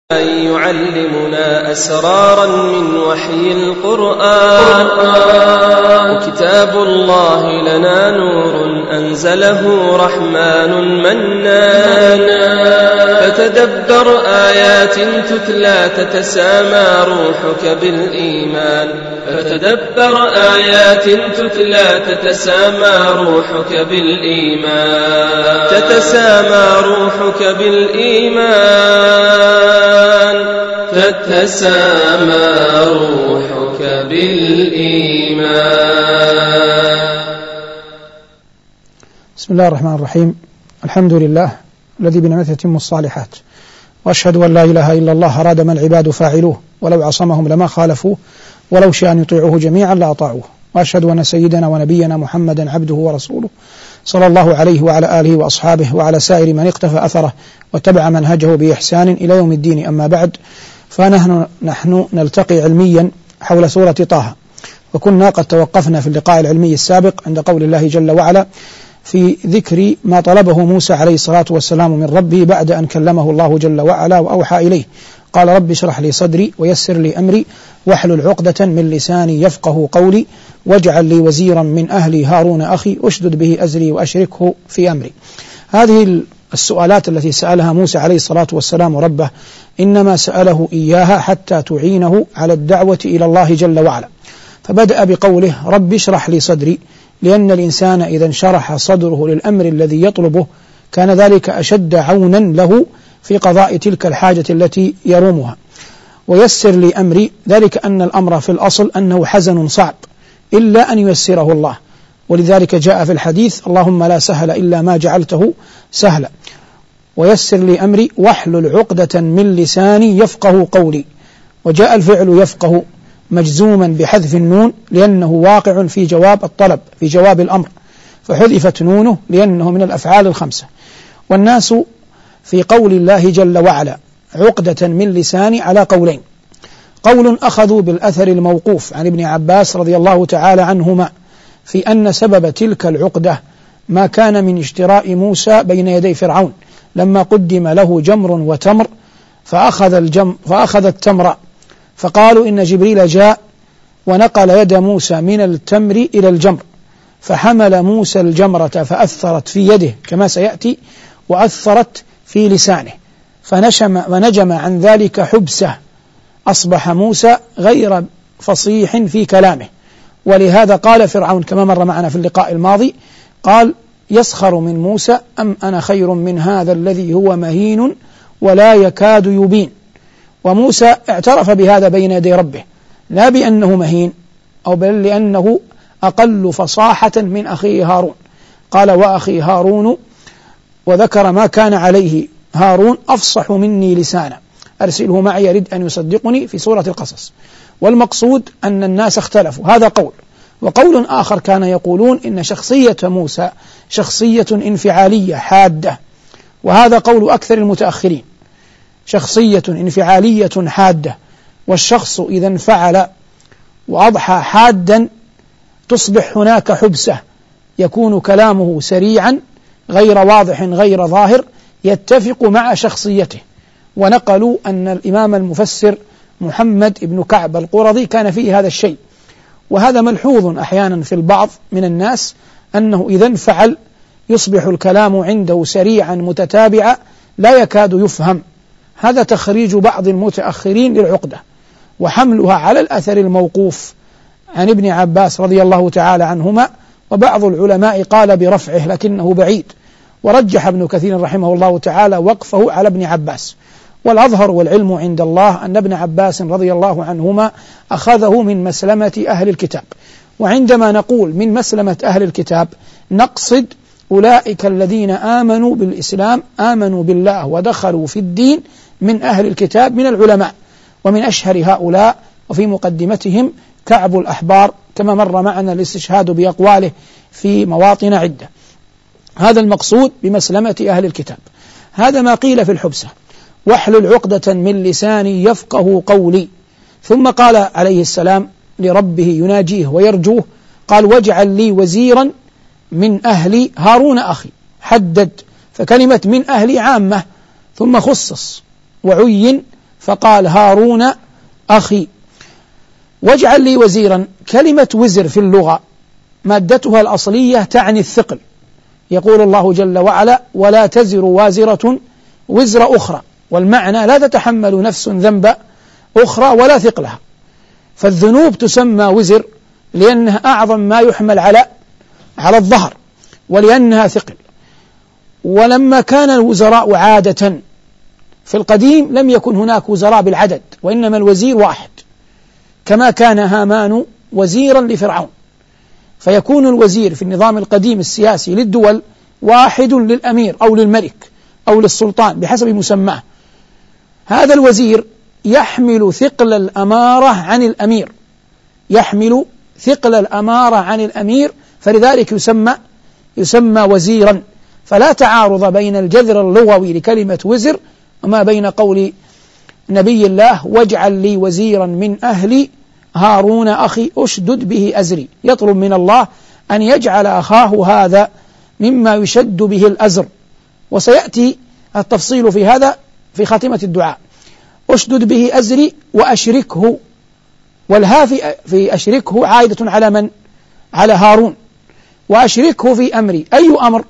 يعلمنا أسرارا من وحي القرآن، وكتاب الله لنا نور أنزله رحمن منان. فتدبر آيات تتلى تتسامى روحك بالإيمان، فتدبر آيات تتلى تتسامى روحك بالإيمان، تتسامى روحك بالإيمان، تتسامى روحك بالإيمان. بسم الله الرحمن الرحيم. الحمد لله الذي بنعمته تتم الصالحات، وأشهد أن لا إله إلا الله أراد ما العباد فاعلوه، ولو عصمهم لما خالفوه، ولو شاء أن يطيعوه جميعا لأطاعوه. وأشهد أن سيدنا ونبينا محمدا عبده ورسوله صلى الله عليه وعلى آله وأصحابه وعلى سائر من اقتفى أثره واتبع منهجه بإحسان إلى يوم الدين. أما بعد، فنحن نلتقي علميا حول سورة طه، وكنا قد توقفنا في اللقاء العلمي السابق عند قول الله جل وعلا في ذكر ما طلبه موسى عليه الصلاة والسلام من ربه بعد أن كلمه الله جل وعلا وأوحى إليه. قال: رب اشرح لي صدري ويسر لي أمري واحلل عقدة من لساني يفقه قولي واجعل لي وزيرا من أهلي هارون أخي أشدد به أزري وأشركه في أمري. هذه السؤالات التي سألها موسى عليه الصلاة والسلام ربه إنما سأله إياها حتى تعينه على الدعوة إلى الله جل وعلا، فبدأ بقوله: رب اشرح لي صدري، لأن الإنسان إذا انشرح صدره للأمر الذي يطلبه كان ذلك أشد عونا له في قضاء تلك الحاجة التي يرومها. ويسر لي أمري، ذلك أن الأمر في الأصل أنه حزن صعب إلا أن ييسره الله، ولذلك جاء في الحديث: اللهم لا سهل إلا ما جعلته سهلا. ويسر لي أمري واحلل عقدة من لساني يفقه قولي، وجاء الفعل يفقه مجزوما بحذف النون لأنه واقع في جواب الطلب، في جواب الأمر، فحذفت نونه لأنه من الأفعال الخمسة. والناس في قول الله جل وعلا عقدة من لساني على قولين: قول أخذوا بالأثر الموقوف عن ابن عباس رضي الله تعالى عنهما في أن سبب تلك العقدة ما كان من اشتراء موسى بين يدي فرعون لما قدم له جمر وتمر فأخذ التمر، فقالوا إن جبريل جاء ونقل يد موسى من التمر إلى الجمر، فحمل موسى الجمرة فأثرت في يده كما سيأتي، وأثرت في لسانه، فنجم عن ذلك حبسه، أصبح موسى غير فصيح في كلامه. ولهذا قال فرعون كما مر معنا في اللقاء الماضي، قال: يسخر من موسى أم أنا خير من هذا الذي هو مهين ولا يكاد يبين. وموسى اعترف بهذا بين يدي ربه، لا بأنه مهين أو بل لأنه أقل فصاحة من أخيه هارون. قال: وأخي هارون، وذكر ما كان عليه هارون: أفصح مني لسانا أرسله معي يرد أن يصدقني، في سورة القصص. والمقصود أن الناس اختلفوا، هذا قول. وقول آخر كان يقولون إن شخصية موسى شخصية انفعالية حادة، وهذا قول أكثر المتأخرين، شخصية انفعالية حادة، والشخص إذا انفعل وأضحى حادا تصبح هناك حبسة، يكون كلامه سريعا غير واضح غير ظاهر يتفق مع شخصيته. ونقلوا أن الإمام المفسر محمد بن كعب القرظي كان فيه هذا الشيء، وهذا ملحوظ أحيانا في البعض من الناس، أنه إذا انفعل يصبح الكلام عنده سريعا متتابعا لا يكاد يفهم. هذا تخريج بعض المتأخرين للعقدة، وحملها على الأثر الموقوف عن ابن عباس رضي الله تعالى عنهما. وبعض العلماء قال برفعه لكنه بعيد، ورجح ابن كثير رحمه الله تعالى وقفه على ابن عباس. والأظهر والعلم عند الله أن ابن عباس رضي الله عنهما أخذه من مسلمة أهل الكتاب. وعندما نقول من مسلمة أهل الكتاب نقصد أولئك الذين آمنوا بالإسلام، آمنوا بالله ودخلوا في الدين من أهل الكتاب من العلماء، ومن أشهر هؤلاء وفي مقدمتهم كعب الأحبار، كما مر معنا الاستشهاد بأقواله في مواطن عدة. هذا المقصود بمسلمة أهل الكتاب. هذا ما قيل في الحبسة: واحلل عقدة من لساني يفقه قولي. ثم قال عليه السلام لربه يناجيه ويرجوه، قال: واجعل لي وزيرا من أهلي هارون أخي. حدد، فكلمة من أهلي عامة ثم خصص وعين فقال هارون أخي. واجعل لي وزيرا، كلمة وزر في اللغة مادتها الأصلية تعني الثقل. يقول الله جل وعلا ولا تزر وازرة وزر أخرى، والمعنى لا تتحمل نفس ذنب أخرى ولا ثقلها. فالذنوب تسمى وزر لأنها أعظم ما يحمل على الظهر، ولأنها ثقل. ولما كان الوزراء عادة في القديم لم يكن هناك وزراء بالعدد، وإنما الوزير واحد، كما كان هامان وزيرا لفرعون، فيكون الوزير في النظام القديم السياسي للدول واحد للأمير أو للملك أو للسلطان بحسب مسماه. هذا الوزير يحمل ثقل الأمارة عن الأمير، يحمل ثقل الأمارة عن الأمير، فلذلك يسمى وزيرا. فلا تعارض بين الجذر اللغوي لكلمة وزر وما بين قول نبي الله واجعل لي وزيرا من أهلي هارون أخي أشدد به أزري، يطلب من الله أن يجعل أخاه هذا مما يشد به الأزر، وسيأتي التفصيل في هذا في خاتمة الدعاء. أشدد به أزري وأشركه، والها في أشركه عائدة على من؟ على هارون. وأشركه في أمري، أي أمر؟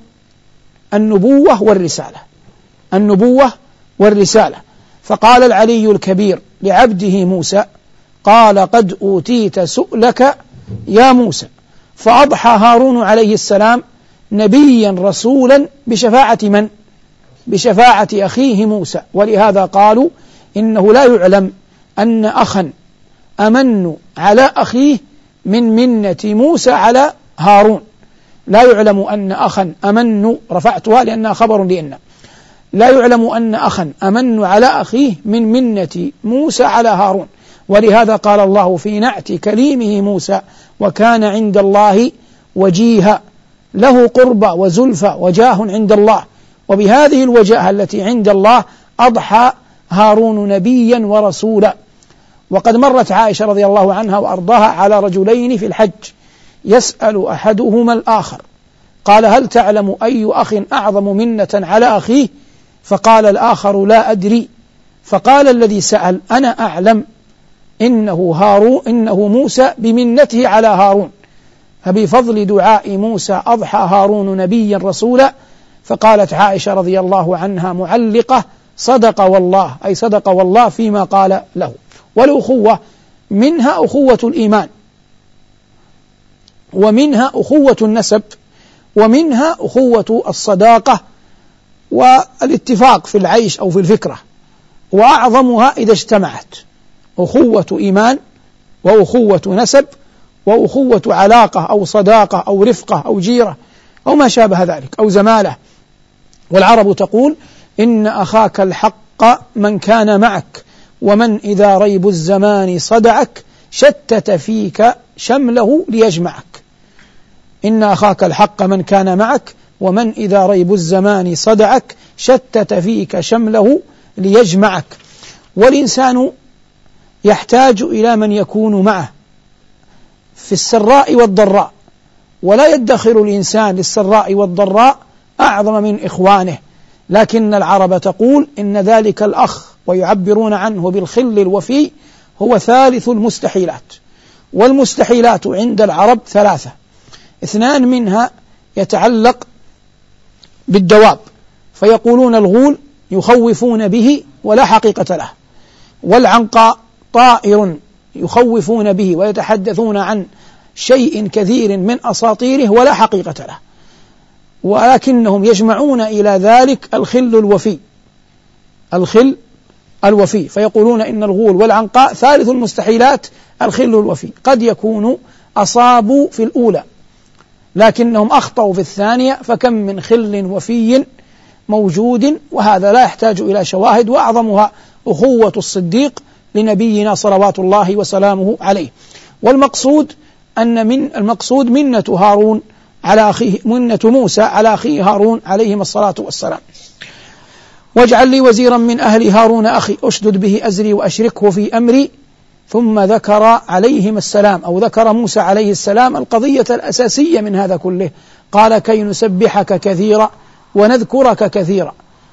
النبوة والرسالة، النبوة والرسالة. فقال العلي الكبير لعبده موسى قال قد أوتيت سؤلك يا موسى، فأضحى هارون عليه السلام نبيا رسولا بشفاعة من؟ بشفاعة أخيه موسى. ولهذا قالوا إنه لا يعلم أن أخا أمن على أخيه من منة موسى على هارون، لا يعلم أن أخا أمن، رفعتها لأنها خبر لإن، لا يعلم أن أخا أمن على أخيه من منة موسى على هارون. ولهذا قال الله في نعت كليمه موسى وكان عند الله وجيها، له قربى وزلفى وجاه عند الله. وبهذه الوجاهة التي عند الله أضحى هارون نبيا ورسولا. وقد مرت عائشة رضي الله عنها وأرضاها على رجلين في الحج يسأل أحدهما الآخر قال هل تعلم أي أخ أعظم منة على أخيه؟ فقال الآخر لا أدري. فقال الذي سأل أنا أعلم، إنه موسى بمنته على هارون، فبفضل دعاء موسى أضحى هارون نبيا رسولا. فقالت عائشة رضي الله عنها معلقة صدق والله، أي صدق والله فيما قال له. والأخوة منها أخوة الإيمان، ومنها أخوة النسب، ومنها أخوة الصداقة والاتفاق في العيش أو في الفكرة، وأعظمها إذا اجتمعت أخوة إيمان وأخوة نسب وأخوة علاقة أو صداقة أو رفقة أو جيرة أو ما شابه ذلك أو زمالة. والعرب تقول إن أخاك الحق من كان معك، ومن إذا ريب الزمان صدعك شتت فيك شمله ليجمعك. إن أخاك الحق من كان معك، ومن إذا ريب الزمان صدعك شتت فيك شمله ليجمعك. والإنسان يحتاج إلى من يكون معه في السراء والضراء، ولا يدخر الإنسان للسراء والضراء أعظم من إخوانه. لكن العرب تقول إن ذلك الأخ، ويعبرون عنه بالخل الوفي، هو ثالث المستحيلات. والمستحيلات عند العرب ثلاثة، 2 منها يتعلق بالدواب، فيقولون الغول يخوفون به ولا حقيقة له، والعنقاء طائر يخوفون به ويتحدثون عن شيء كثير من أساطيره ولا حقيقة له، ولكنهم يجمعون إلى ذلك الخل الوفي، الخل الوفي، فيقولون إن الغول والعنقاء ثالث المستحيلات الخل الوفي. قد يكون أصابوا في الأولى لكنهم أخطأوا في الثانية، فكم من خل وفي موجود، وهذا لا يحتاج إلى شواهد. وأعظمها أخوة الصديق لنبينا صلوات الله وسلامه عليه. والمقصود المقصود منة هارون على أخيه، منة موسى على أخيه هارون عليهما الصلاة والسلام. واجعل لي وزيرا من أهل هارون أخي أشدد به أزري وأشركه في أمري. ثم ذكر عليهما السلام، أو ذكر موسى عليه السلام القضية الأساسية من هذا كله. قال كي نسبحك كثيرا ونذكرك كثيرا.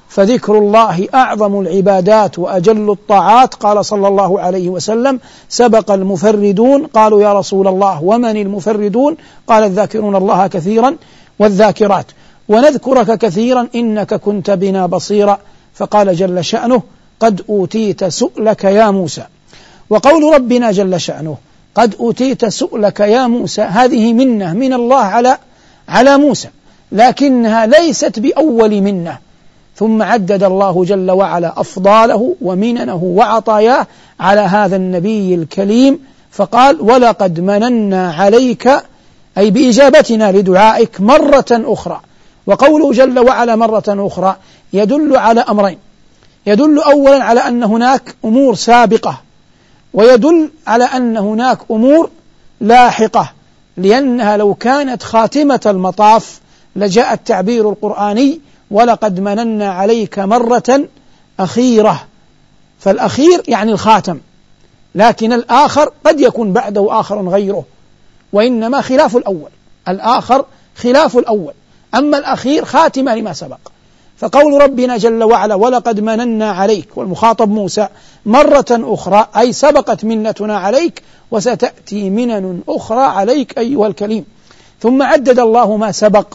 فذكر الله أعظم العبادات وأجل الطاعات. قال صلى الله عليه وسلم: سبق المفردون. قالوا: يا رسول الله ومن المفردون؟ قال: الذاكرون الله كثيرا والذاكرات، ونذكرك كثيرا إنك كنت بنا بصيرا. فقال جل شأنه: قد أوتيت سؤلك يا موسى. وقول ربنا جل شأنه قد أوتيت سؤلك يا موسى هذه منة من الله على موسى، لكنها ليست بأول منة. ثم عدد الله جل وعلا أفضاله ومننه وعطاياه على هذا النبي الكليم، فقال: ولقد مننا عليك، أي بإجابتنا لدعائك مرة أخرى. وقوله جل وعلا مرة أخرى يدل على أمرين: يدل أولا على أن هناك أمور سابقة، ويدل على أن هناك أمور لاحقة، لأنها لو كانت خاتمة المطاف لجاء التعبير القرآني: ولقد مننا عليك مرة أخيرة. فالأخير يعني الخاتم، لكن الآخر قد يكون بعده آخر غيره، وإنما خلاف الأول، الآخر خلاف الأول، أما الأخير خاتمة لما سبق. فقول ربنا جل وعلا ولقد مننا عليك، والمخاطب موسى، مرة أخرى أي سبقت منتنا عليك وستأتي منن أخرى عليك أيها الكليم. ثم عدد الله ما سبق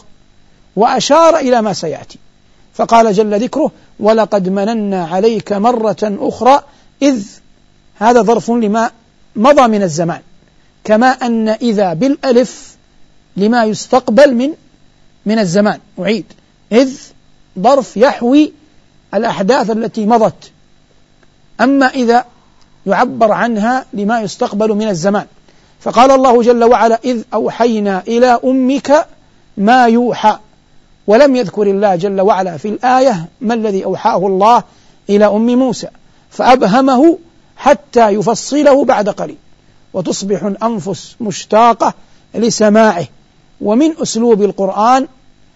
وأشار إلى ما سيأتي، فقال جل ذكره: ولقد مننا عليك مرة أخرى إذ، هذا ظرف لما مضى من الزمان، كما أن إذا بالألف لما يستقبل من الزمان. أعيد: إذ ظرف يحوي الأحداث التي مضت، أما إذا يعبر عنها لما يستقبل من الزمان. فقال الله جل وعلا: إذ أوحينا إلى أمك ما يوحى، ولم يذكر الله جل وعلا في الآية ما الذي أوحاه الله إلى أم موسى، فأبهمه حتى يفصله بعد قليل، وتصبح الأنفس مشتاقة لسماعه. ومن أسلوب القرآن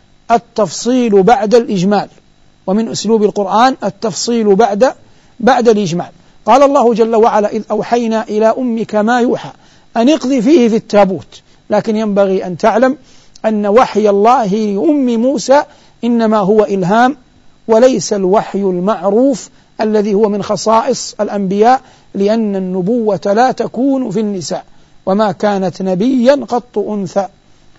التفصيل بعد الإجمال، ومن أسلوب القرآن التفصيل بعد الإجمال. قال الله جل وعلا: إذ أوحينا إلى أمك ما يوحى أن اقذ فيه في التابوت. لكن ينبغي أن تعلم أن وحي الله لأم موسى إنما هو إلهام، وليس الوحي المعروف الذي هو من خصائص الأنبياء، لأن النبوة لا تكون في النساء، وما كانت نبيا قط أنثى.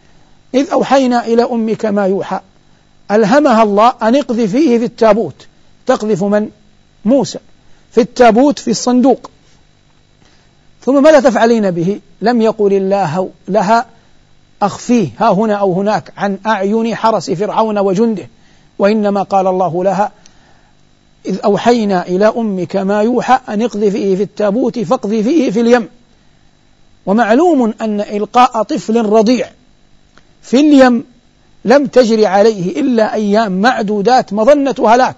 إذ أوحينا إلى أمك ما يوحى، ألهمها الله أن اقذ فيه في التابوت. تقذف من؟ موسى في التابوت في الصندوق. ثم ماذا تفعلين به؟ لم يقل الله لها أخفيه ها هنا أو هناك عن أعين حرس فرعون وجنده، وإنما قال الله لها: إذ أوحينا إلى أمك ما يوحى أن اقذفيه في التابوت فاقذفيه في اليم. ومعلوم أن إلقاء طفل رضيع في اليم لم تجري عليه إلا أيام معدودات مظنة هلاك،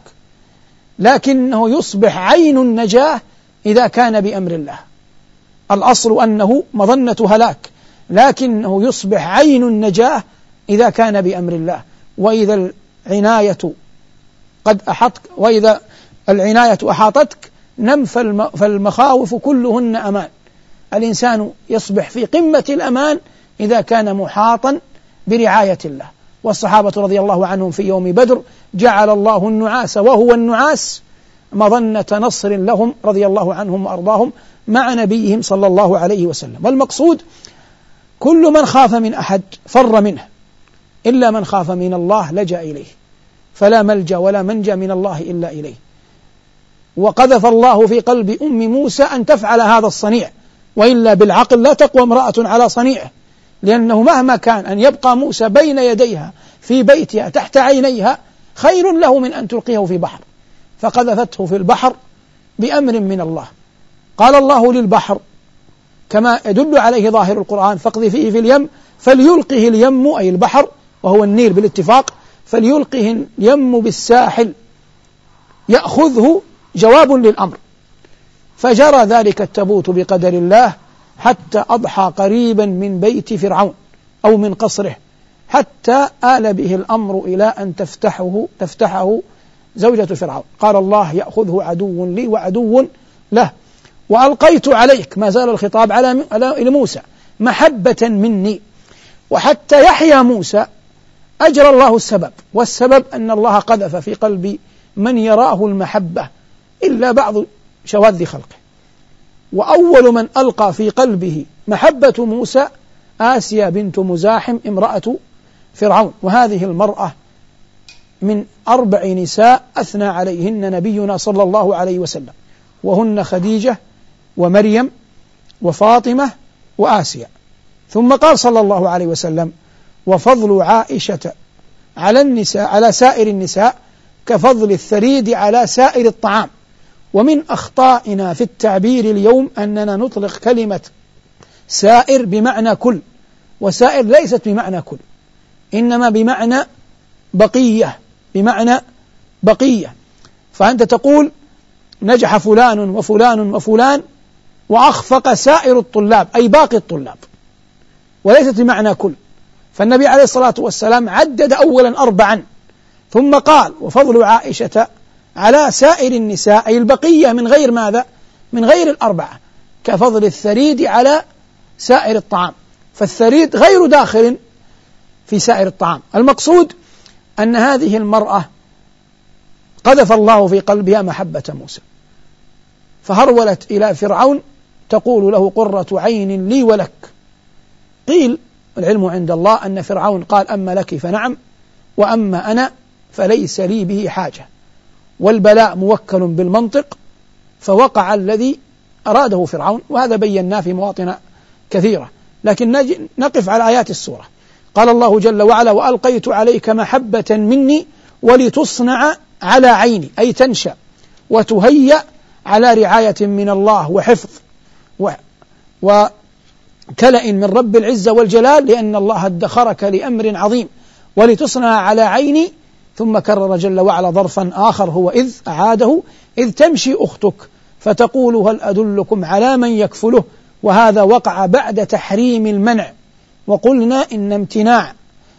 لكنه يصبح عين النجاة إذا كان بأمر الله. الأصل أنه مظنة هلاك، لكنه يصبح عين النجاة إذا كان بأمر الله. وإذا العناية أحاطتك نم فالمخاوف كلهن أمان. الإنسان يصبح في قمة الأمان إذا كان محاطا برعاية الله. والصحابة رضي الله عنهم في يوم بدر جعل الله النعاس وهو النعاس مظنة نصر لهم رضي الله عنهم وأرضاهم مع نبيهم صلى الله عليه وسلم. والمقصود كل من خاف من أحد فر منه، إلا من خاف من الله لجأ إليه، فلا ملجأ ولا منجأ من الله إلا إليه. وقذف الله في قلب أم موسى أن تفعل هذا الصنيع، وإلا بالعقل لا تقوى امرأة على صنيعه، لأنه مهما كان أن يبقى موسى بين يديها في بيتها تحت عينيها خير له من أن تلقيه في بحر، فقذفته في البحر بأمر من الله. قال الله للبحر كما يدل عليه ظاهر القرآن: فاقذفيه في اليم فليلقه اليم، أي البحر وهو النيل بالاتفاق، فليلقه اليم بالساحل يأخذه جواب للأمر. فجرى ذلك التابوت بقدر الله حتى أضحى قريبا من بيت فرعون أو من قصره، حتى آل به الأمر إلى أن تفتحه زوجة فرعون. قال الله: يأخذه عدو لي وعدو له، وألقيت عليك، ما زال الخطاب على موسى، محبة مني. وحتى يحيى موسى أجرى الله السبب، والسبب أن الله قذف في قلب من يراه المحبة إلا بعض شواذ خلقه. وأول من ألقى في قلبه محبة موسى آسيا بنت مزاحم امرأة فرعون، وهذه المرأة من 4 نساء أثنى عليهن نبينا صلى الله عليه وسلم، وهن خديجة ومريم وفاطمة وآسيا. ثم قال صلى الله عليه وسلم: وفضل عائشة على سائر النساء كفضل الثريد على سائر الطعام. ومن أخطائنا في التعبير اليوم أننا نطلق كلمة سائر بمعنى كل، وسائر ليست بمعنى كل، إنما بمعنى بقية. فأنت تقول نجح فلان وفلان وفلان وأخفق سائر الطلاب، أي باقي الطلاب، وليست بمعنى كل. فالنبي عليه الصلاة والسلام عدد أولا 4 ثم قال: وفضل عائشة على سائر النساء، أي البقية من غير ماذا؟ من غير 4، كفضل الثريد على سائر الطعام. فالثريد غير داخل في سائر الطعام. المقصود أن هذه المرأة قذف الله في قلبها محبة موسى، فهرولت إلى فرعون تقول له: قرة عين لي ولك. قيل العلم عند الله أن فرعون قال: أما لك فنعم، وأما أنا فليس لي به حاجة. والبلاء موكل بالمنطق، فوقع الذي أراده فرعون، وهذا بيناه في مواطن كثيرة. لكن نقف على آيات السورة. قال الله جل وعلا: وألقيت عليك محبة مني ولتصنع على عيني، أي تنشأ وتهيأ على رعاية من الله وحفظ وكلأ من رب العزة والجلال، لأن الله ادخرك لأمر عظيم. ولتصنع على عيني، ثم كرر جل وعلا ظرفا آخر هو إذ أعاده: إذ تمشي أختك فتقول هل أدلكم على من يكفله. وهذا وقع بعد تحريم المنع. وقلنا إن امتناع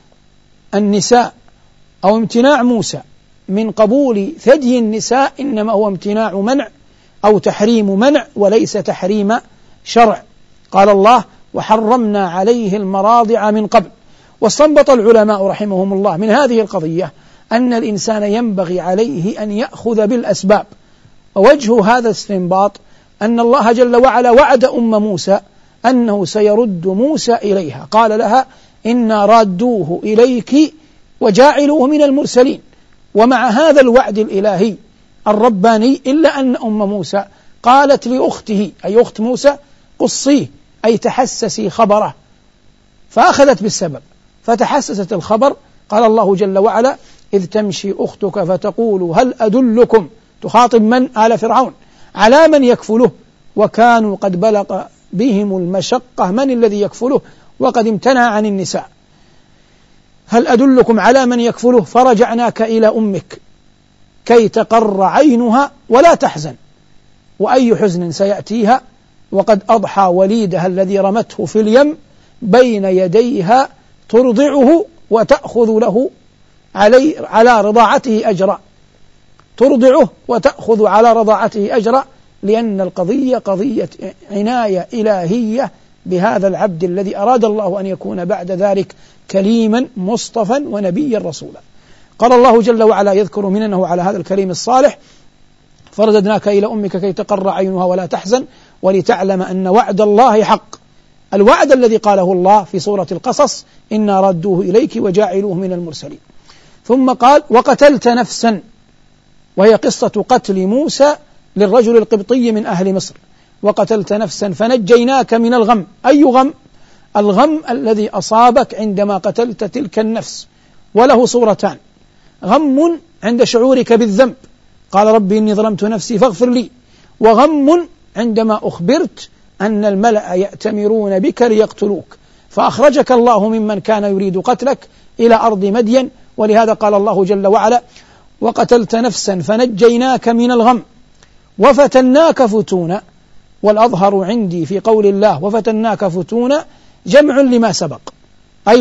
النساء أو امتناع موسى من قبول ثدي النساء إنما هو امتناع منع أو تحريم منع، وليس تحريم شرع. قال الله: وحرمنا عليه المراضع من قبل. واستنبط العلماء رحمهم الله من هذه القضية أن الإنسان ينبغي عليه أن يأخذ بالأسباب. ووجه هذا الاستنباط أن الله جل وعلا وعد موسى أنه سيرد موسى إليها، قال لها: إنا رادوه إليك وجاعلوه من المرسلين. ومع هذا الوعد الإلهي الرباني إلا أن موسى قالت لأخته، أي أخت موسى: قصيه، أي تحسسي خبره. فأخذت بالسبب فتحسست الخبر. قال الله جل وعلا: إذ تمشي أختك فتقول هل أدلكم، تخاطب من؟ آل فرعون، على من يكفله، وكانوا قد بلغ بهم المشقة من الذي يكفله وقد امتنع عن النساء. هل أدلكم على من يكفله، فرجعناك إلى أمك كي تقر عينها ولا تحزن. وأي حزن سيأتيها وقد أضحى وليدها الذي رمته في اليم بين يديها ترضعه وتأخذ له على رضاعته أجرا، ترضعه وتأخذ على رضاعته أجرا، لأن القضية قضية عناية إلهية بهذا العبد الذي أراد الله أن يكون بعد ذلك كليما مصطفى ونبيا رسولا. قال الله جل وعلا يذكر مننه على هذا الكريم الصالح: فرددناك إلى أمك كي تقر عينها ولا تحزن ولتعلم أن وعد الله حق. الوعد الذي قاله الله في سورة القصص: إنا ردوه إليك وجاعلوه من المرسلين. ثم قال: وقتلت نفسا، وهي قصة قتل موسى للرجل القبطي من أهل مصر. وقتلت نفسا فنجيناك من الغم. أي غم؟ الغم الذي أصابك عندما قتلت تلك النفس، وله صورتان: غم عند شعورك بالذنب، قال ربي إني ظلمت نفسي فاغفر لي، وغم عندما أخبرت أن الملأ يأتمرون بك ليقتلوك، فأخرجك الله ممن كان يريد قتلك إلى أرض مدين. ولهذا قال الله جل وعلا: وقتلت نفسا فنجيناك من الغم وفتناك فتونا. والأظهر عندي في قول الله وفتناك فتونا جمع لما سبق، أي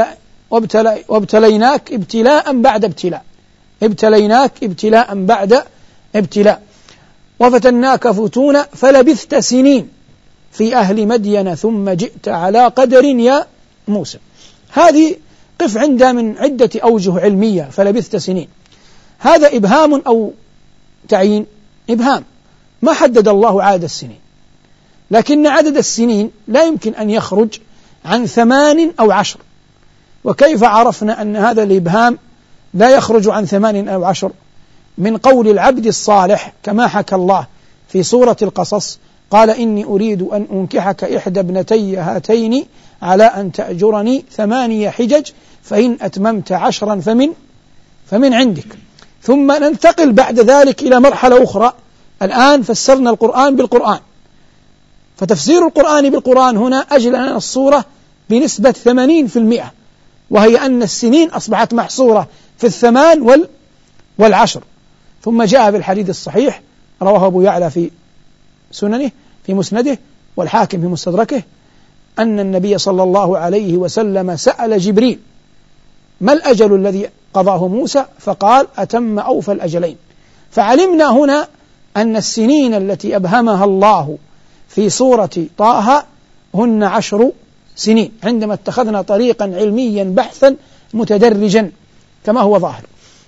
وابتليناك ابتلاء بعد ابتلاء، ابتليناك ابتلاء بعد ابتلاء. وفتناك فتونا فلبثت سنين في أهل مدين ثم جئت على قدر يا موسى. هذه قف عندها من عدة أوجه علمية. فلبثت سنين، هذا إبهام أو تعيين؟ إبهام، ما حدد الله عدد السنين، لكن عدد السنين لا يمكن أن يخرج عن 8 أو 10. وكيف عرفنا أن هذا الإبهام لا يخرج عن 8 أو 10؟ من قول العبد الصالح كما حكى الله في سورة القصص: قال إني أريد أن أنكحك إحدى ابنتي هاتين على أن تأجرني 8 حجج فإن أتممت 10 فمن عندك. ثم ننتقل بعد ذلك إلى مرحلة أخرى. الآن فسرنا القرآن بالقرآن، فتفسير القرآن بالقرآن هنا أجل لنا الصورة بنسبة 80%، وهي أن السنين أصبحت محصورة في 8 و10. ثم جاء بالحديث الصحيح رواه أبو يعلى في سننه في مسنده والحاكم في مستدركه أن النبي صلى الله عليه وسلم سأل جبريل: ما الأجل الذي قضاه موسى؟ فقال: أتم أوفى الأجلين. فعلمنا هنا أن السنين التي أبهمها الله في سورة طه هن 10 سنين، عندما اتخذنا طريقا علميا بحثا متدرجا كما هو ظاهر.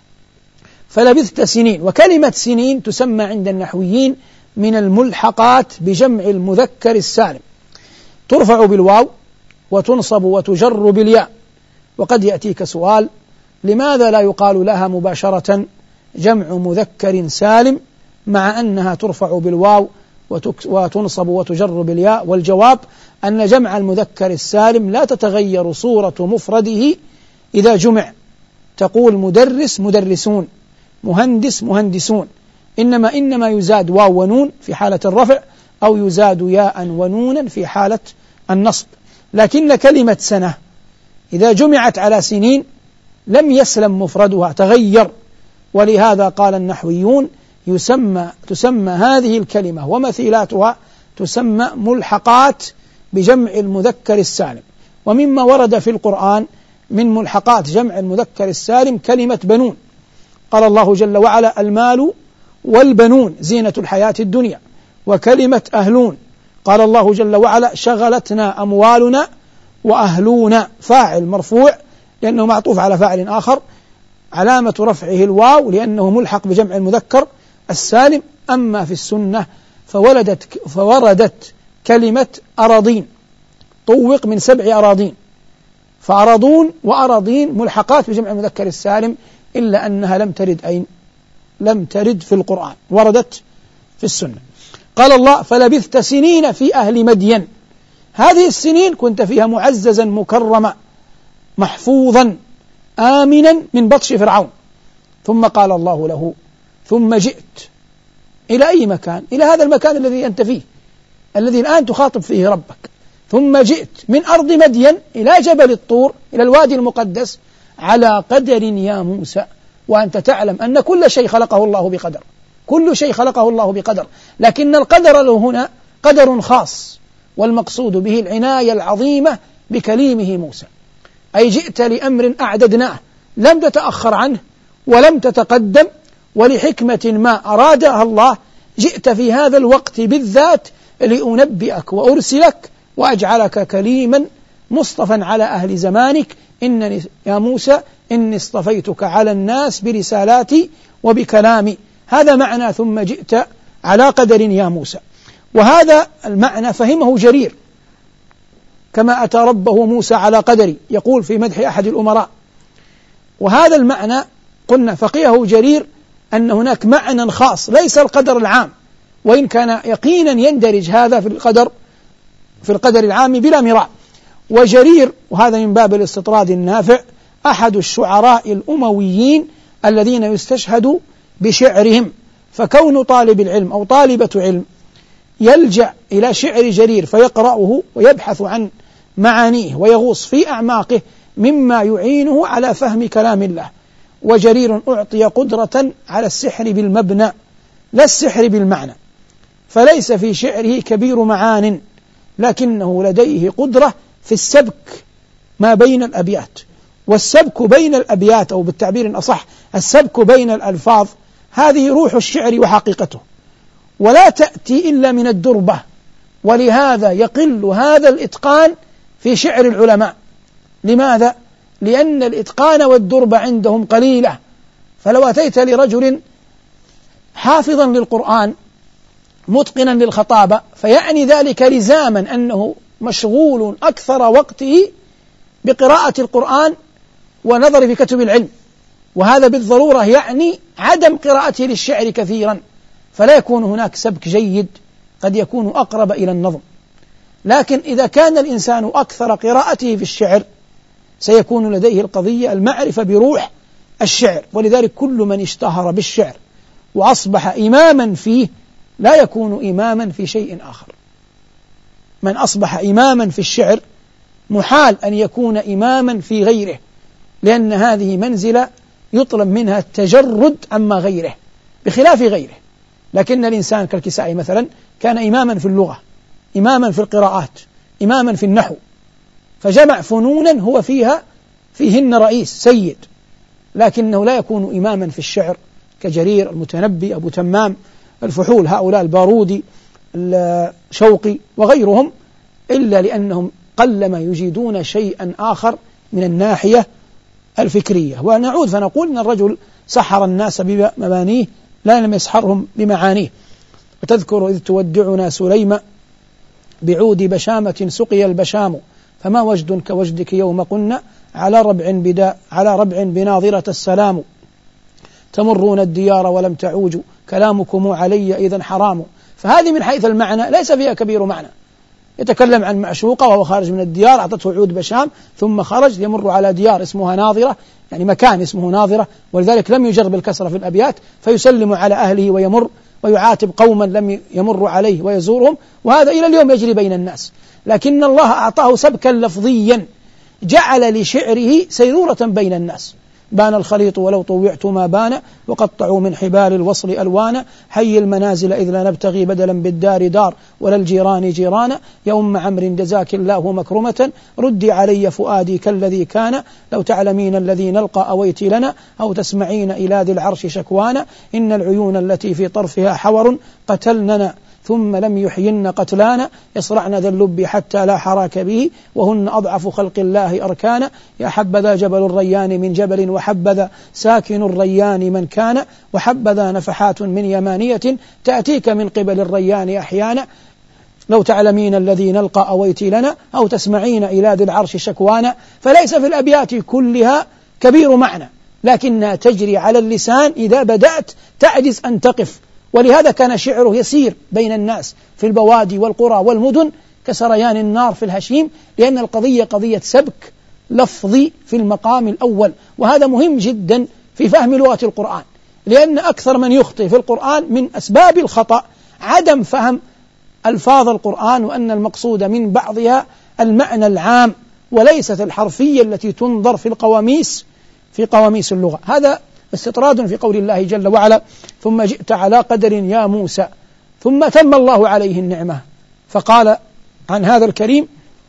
فلبثت سنين، وكلمة سنين تسمى عند النحويين من الملحقات بجمع المذكر السالم، ترفع بالواو وتنصب وتجر بالياء. وقد يأتيك سؤال: لماذا لا يقال لها مباشرة جمع مذكر سالم مع أنها ترفع بالواو وتنصب وتجر بالياء؟ والجواب أن جمع المذكر السالم لا تتغير صورة مفرده إذا جمع، تقول مدرس مدرسون، مهندس مهندسون، إنما يزاد واو ونون في حالة الرفع، أو يزاد ياء ونونا في حالة النصب. لكن كلمة سنة إذا جمعت على سنين لم يسلم مفردها، تغير. ولهذا قال النحويون تسمى هذه الكلمة ومثيلاتها تسمى ملحقات بجمع المذكر السالم. ومما ورد في القرآن من ملحقات جمع المذكر السالم كلمة بنون. قال الله جل وعلا: المال والبنون زينة الحياة الدنيا. وكلمة أهلون قال الله جل وعلا: شغلتنا أموالنا وأهلونا، فاعل مرفوع لأنه معطوف على فاعل آخر، علامة رفعه الواو لأنه ملحق بجمع المذكر السالم. أما في السنة فوردت كلمة أراضين، طوق من 7 أراضين، فأراضون وأراضين ملحقات بجمع المذكر السالم، إلا أنها لم ترد في القرآن، وردت في السنة. قال الله: فلبثت سنين في أهل مدين. هذه السنين كنت فيها معززا مكرما محفوظا آمنا من بطش فرعون. ثم قال الله له: ثم جئت إلى أي مكان؟ إلى هذا المكان الذي أنت فيه، الذي الآن تخاطب فيه ربك. ثم جئت من أرض مدين إلى جبل الطور، إلى الوادي المقدس، على قدر يا موسى. وأنت تعلم أن كل شيء خلقه الله بقدر، كل شيء خلقه الله بقدر، لكن القدر له هنا قدر خاص، والمقصود به العناية العظيمة بكليمه موسى. أي جئت لأمر أعددناه، لم تتأخر عنه ولم تتقدم، ولحكمة ما أرادها الله جئت في هذا الوقت بالذات لأنبئك وأرسلك وأجعلك كليما مصطفى على أهل زمانك. إنني يا موسى إني اصطفيتك على الناس برسالاتي وبكلامي. هذا معنى ثم جئت على قدر يا موسى. وهذا المعنى فهمه جرير كما أتى ربه موسى على قدري، يقول في مدح أحد الأمراء. وهذا المعنى قلنا فقهه جرير أن هناك معنى خاص ليس القدر العام، وإن كان يقينا يندرج هذا في القدر العام بلا مراء. وجرير، وهذا من باب الاستطراد النافع، أحد الشعراء الأمويين الذين يستشهد بشعرهم، فكون طالب العلم أو طالبة علم يلجأ إلى شعر جرير فيقرأه ويبحث عن معانيه ويغوص في أعماقه مما يعينه على فهم كلام الله. وجرير أعطي قدرة على السحر بالمبنى لا السحر بالمعنى، فليس في شعره كبير معان، لكنه لديه قدرة في السبك ما بين الأبيات. والسبك بين الأبيات، أو بالتعبير الأصح السبك بين الألفاظ، هذه روح الشعر وحقيقته، ولا تأتي إلا من الدربة. ولهذا يقل هذا الإتقان في شعر العلماء. لماذا؟ لأن الإتقان والدربة عندهم قليلة، فلو أتيت لرجل حافظا للقرآن متقنا للخطابة فيعني ذلك لزاما أنه مشغول أكثر وقته بقراءة القرآن ونظر في كتب العلم، وهذا بالضرورة يعني عدم قراءته للشعر كثيرا، فلا يكون هناك سبك جيد، قد يكون أقرب إلى النظم. لكن إذا كان الإنسان أكثر قراءته في الشعر سيكون لديه القضية المعرفة بروح الشعر، ولذلك كل من اشتهر بالشعر وأصبح إماما فيه لا يكون إماما في شيء آخر. من أصبح إماما في الشعر محال أن يكون إماما في غيره، لأن هذه منزلة يطلب منها التجرد عما غيره بخلاف غيره. لكن الإنسان كالكسائي مثلا كان إماما في اللغة، إماما في القراءات، إماما في النحو، فجمع فنونا هو فيهن رئيس سيد، لكنه لا يكون إماما في الشعر كجرير، المتنبي، أبو تمام، الفحول، هؤلاء البارودي، الشوقي وغيرهم، إلا لأنهم قلما يجيدون شيئا آخر من الناحية الفكرية. ونعود فنقول أن الرجل سحر الناس بمبانيه لا لم يسحرهم بمعانيه. وتذكر إذ تودعنا سليم بعود بشامة سقي البشام، فما وجد كوجدك يوم قلنا على ربع بناظرة السلام، تمرون الديار ولم تعوجوا كلامكم علي إذا حرام. فهذه من حيث المعنى ليس فيها كبير معنى، يتكلم عن معشوقة وهو خارج من الديار أعطته عود بشام ثم خرج يمر على ديار اسمها ناظرة، يعني مكان اسمه ناظرة، ولذلك لم يجر بالكسرة في الأبيات، فيسلم على أهله ويمر ويعاتب قوما لم يمر عليه ويزورهم، وهذا إلى اليوم يجري بين الناس. لكن الله أعطاه سبكا لفظيا جعل لشعره سيرورة بين الناس. بان الخليط ولو طوعت ما بان، وقطعوا من حبال الوصل ألوانا، حي المنازل إذ لا نبتغي بدلا بالدار دار ولا الجيران جيرانا، يا أم عمرو جزاك الله مكرمة، ردي علي فؤادي كالذي كان، لو تعلمين الذي نلقى أويت لنا، أو تسمعين إلى ذي العرش شكوانا، إن العيون التي في طرفها حور قتلننا ثم لم يحين قتلانا، يصرعن ذا اللب حتى لا حراك به، وهن أضعف خلق الله أركانا، يا حبذا جبل الريان من جبل، وحبذا ساكن الريان من كان، وحبذا نفحات من يمانية تأتيك من قبل الريان أحيانا، لو تعلمين الذي نلقى أويت لنا، أو تسمعين إلى ذي العرش شكوانا. فليس في الأبيات كلها كبير معنى، لكنها تجري على اللسان، إذا بدأت تعجز أن تقف. ولهذا كان شعره يسير بين الناس في البوادي والقرى والمدن كسريان النار في الهشيم، لأن القضية قضية سبك لفظي في المقام الأول، وهذا مهم جدا في فهم لغة القرآن، لأن أكثر من يخطئ في القرآن من أسباب الخطأ عدم فهم ألفاظ القرآن، وأن المقصود من بعضها المعنى العام وليست الحرفية التي تنظر في قواميس اللغة. هذا استطراد في قول الله جل وعلا: ثم جئت على قدر يا موسى، ثم تم الله عليه النعمة، فقال عن هذا الكريم: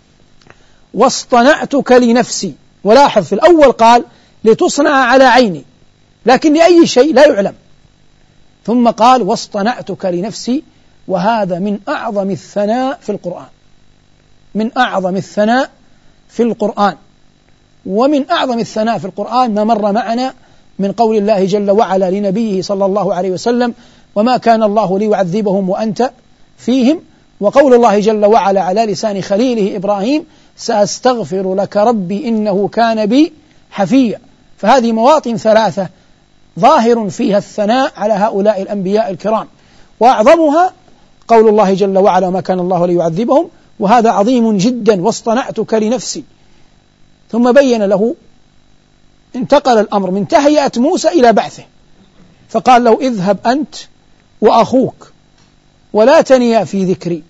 واصطنعتك لنفسي. ولاحظ في الأول قال لتصنع على عيني، لكن لأي شيء لا يعلم، ثم قال واصطنعتك لنفسي، وهذا من أعظم الثناء في القرآن، من أعظم الثناء في القرآن. ومن أعظم الثناء في القرآن ما مر معنا من قول الله جل وعلا لنبيه صلى الله عليه وسلم: وما كان الله ليعذبهم وأنت فيهم، وقول الله جل وعلا على لسان خليله إبراهيم: سأستغفر لك ربي إنه كان بي حفيا. فهذه مواطن ثلاثة ظاهر فيها الثناء على هؤلاء الأنبياء الكرام، وأعظمها قول الله جل وعلا: وما كان الله ليعذبهم، وهذا عظيم جدا، واصطنعتك لنفسي. ثم بين له، انتقل الأمر من تهيئة موسى إلى بعثه، فقال له: اذهب أنت وأخوك ولا تنيا في ذكري،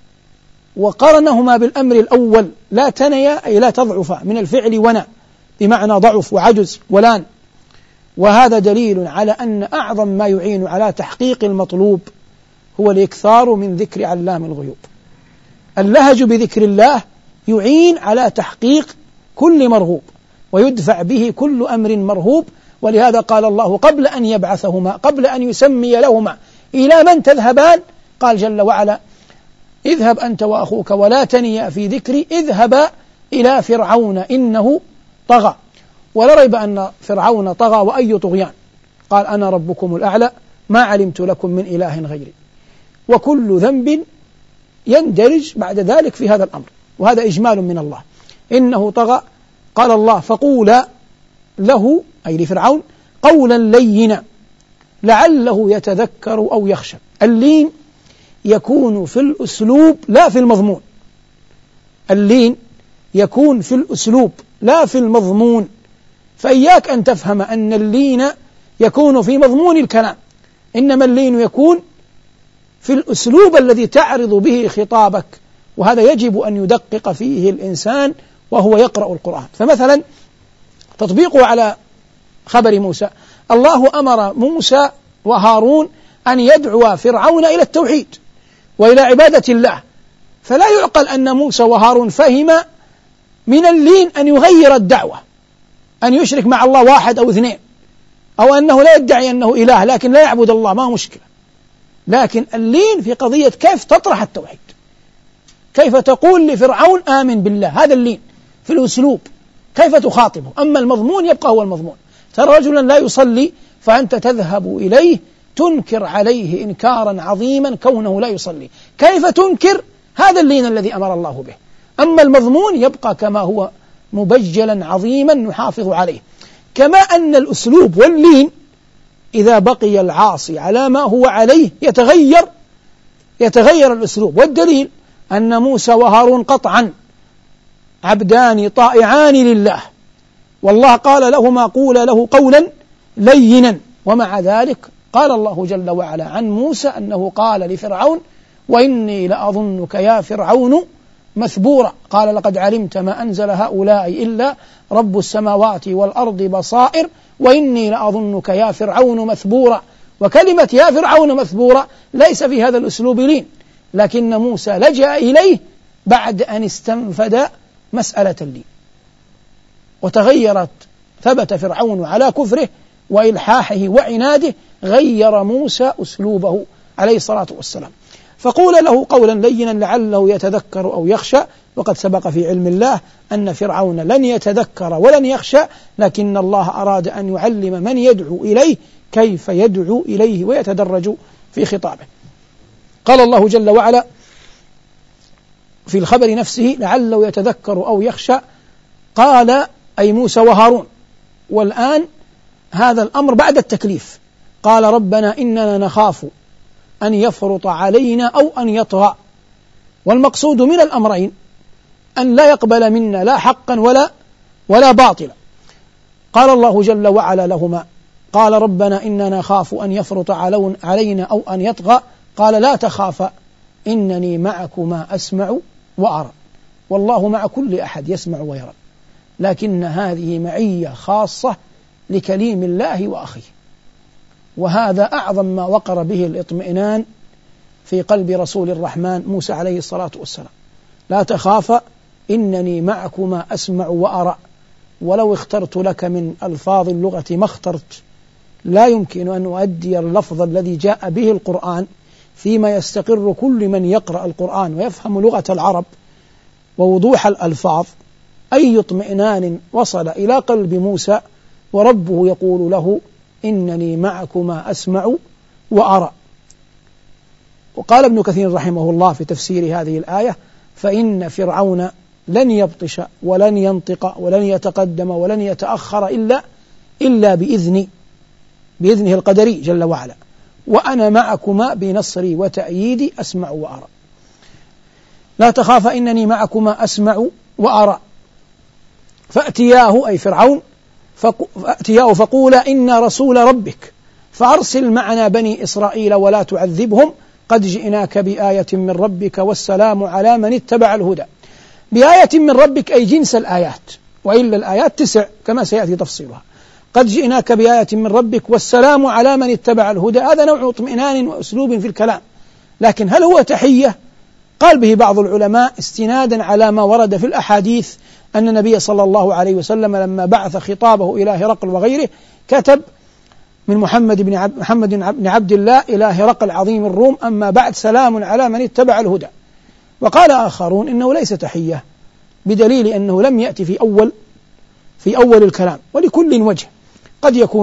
وقارنهما بالأمر الأول: لا تنيا أي لا تضعف، من الفعل ونا بمعنى ضعف وعجز ولان. وهذا دليل على أن أعظم ما يعين على تحقيق المطلوب هو الإكثار من ذكر علام الغيوب. اللهج بذكر الله يعين على تحقيق كل مرغوب، ويدفع به كل أمر مرهوب. ولهذا قال الله قبل أن يبعثهما، قبل أن يسمي لهما إلى من تذهبان، قال جل وعلا: اذهب أنت وأخوك ولا تنيا في ذكري، اذهبا إلى فرعون إنه طغى. ولا ريب أن فرعون طغى، وأي طغيان، قال أنا ربكم الأعلى ما علمت لكم من إله غيري. وكل ذنب يندرج بعد ذلك في هذا الأمر، وهذا إجمال من الله. إنه طغى، قال الله فقولا له أي لفرعون قولا لينا لعله يتذكر أو يخشى. اللين يكون في الأسلوب لا في المضمون، اللين يكون في الأسلوب لا في المضمون، فإياك أن تفهم أن اللين يكون في مضمون الكلام، إنما اللين يكون في الأسلوب الذي تعرض به خطابك، وهذا يجب أن يدقق فيه الإنسان وهو يقرأ القرآن. فمثلا تطبيقه على خبر موسى، الله أمر موسى وهارون أن يدعوا فرعون إلى التوحيد وإلى عبادة الله، فلا يعقل أن موسى وهارون فهم من اللين أن يغير الدعوة، أن يشرك مع الله واحد أو اثنين، أو أنه لا يدعي أنه إله لكن لا يعبد الله، ما مشكلة. لكن اللين في قضية كيف تطرح التوحيد، كيف تقول لفرعون آمن بالله، هذا اللين في الأسلوب، كيف تخاطبه. أما المضمون يبقى هو المضمون. ترى رجلا لا يصلي فأنت تذهب إليه تنكر عليه إنكارا عظيما كونه لا يصلي، كيف تنكر؟ هذا اللين الذي أمر الله به. أما المضمون يبقى كما هو مبجلا عظيما نحافظ عليه. كما أن الأسلوب واللين إذا بقي العاصي على ما هو عليه يتغير الأسلوب. والدليل أن موسى وهارون قطعا عبدان طائعان لله، والله قال لهما قولا له قولا لينا، ومع ذلك قال الله جل وعلا عن موسى أنه قال لفرعون وإني لأظنك يا فرعون مثبورا. قال لقد علمت ما أنزل هؤلاء إلا رب السماوات والأرض بصائر وإني لأظنك يا فرعون مثبورا. وكلمة يا فرعون مثبورا ليس في هذا الأسلوب لين، لكن موسى لجأ إليه بعد أن استنفد مسألة اللين، وتغيرت، ثبت فرعون على كفره وإلحاحه وعناده، غير موسى أسلوبه عليه الصلاة والسلام. فقول له قولا لينا لعله يتذكر أو يخشى. وقد سبق في علم الله أن فرعون لن يتذكر ولن يخشى، لكن الله أراد أن يعلم من يدعو إليه كيف يدعو إليه ويتدرج في خطابه. قال الله جل وعلا في الخبر نفسه لعله يتذكر أو يخشى، قال أي موسى وهارون. والآن هذا الأمر بعد التكليف، قال ربنا إننا نخاف أن يفرط علينا أو أن يطغى. والمقصود من الأمرين أن لا يقبل منا لا حقا ولا باطلا. قال الله جل وعلا لهما قال ربنا إننا نخاف أن يفرط علينا أو أن يطغى، قال لا تخافا إنني معكما أسمع وأرى. والله مع كل أحد يسمع ويرى، لكن هذه معية خاصة لكليم الله وأخيه، وهذا أعظم ما وقر به الاطمئنان في قلب رسول الرحمن موسى عليه الصلاة والسلام. لا تخافا إنني معكما أسمع وأرى. ولو اخترت لك من ألفاظ اللغة ما اخترت، لا يمكن أن أؤدي اللفظ الذي جاء به القرآن فيما يستقر كل من يقرأ القرآن ويفهم لغة العرب ووضوح الألفاظ. أي اطمئنان وصل إلى قلب موسى وربه يقول له إنني معكما أسمع وأرى. وقال ابن كثير رحمه الله في تفسير هذه الآية فإن فرعون لن يبطش ولن ينطق ولن يتقدم ولن يتأخر إلا بإذنه القدري جل وعلا، وأنا معكما بنصري وتأييدي أسمع وأرى. لا تخافا إنني معكما أسمع وأرى. فأتياه أي فرعون فأتياه فقولا إنا رسول ربك فأرسل معنا بني إسرائيل ولا تعذبهم قد جئناك بآية من ربك والسلام على من اتبع الهدى. بآية من ربك أي جنس الآيات، وإلا الآيات 9 كما سيأتي تفصيلها. قد جئناك بآية من ربك والسلام على من اتبع الهدى، هذا نوع اطمئنان وأسلوب في الكلام. لكن هل هو تحية؟ قال به بعض العلماء استنادا على ما ورد في الأحاديث أن النبي صلى الله عليه وسلم لما بعث خطابه إلى هرقل وغيره كتب من محمد بن عبد الله إلى هرقل عظيم الروم أما بعد سلام على من اتبع الهدى. وقال آخرون إنه ليس تحية، بدليل أنه لم يأتي في أول الكلام، ولكل وجه. قد يكون